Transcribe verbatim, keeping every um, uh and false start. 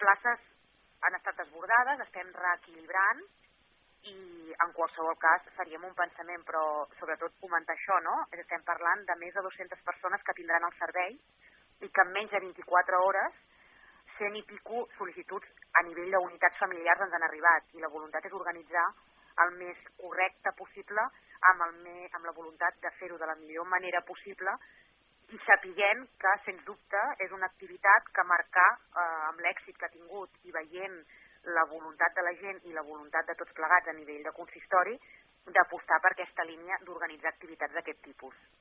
places han estat desbordades, estem reequilibrant i en qualsevol cas faríem un pensament, però sobretot comentar això, no? Estem parlant de més de dues-centes persones que tindran el servei i que en menys de vint-i-quatre hores cent i pico sol·licituds a nivell d'unitats familiars ens han arribat i la voluntat és organitzar el més correcte possible amb, el me, amb la voluntat de fer-ho de la millor manera possible i sapiguent que, sens dubte, és una activitat que marcar eh, amb l'èxit que ha tingut i veient la voluntat de la gent i la voluntat de tots plegats a nivell de consistori d'apostar per aquesta línia d'organitzar activitats d'aquest tipus.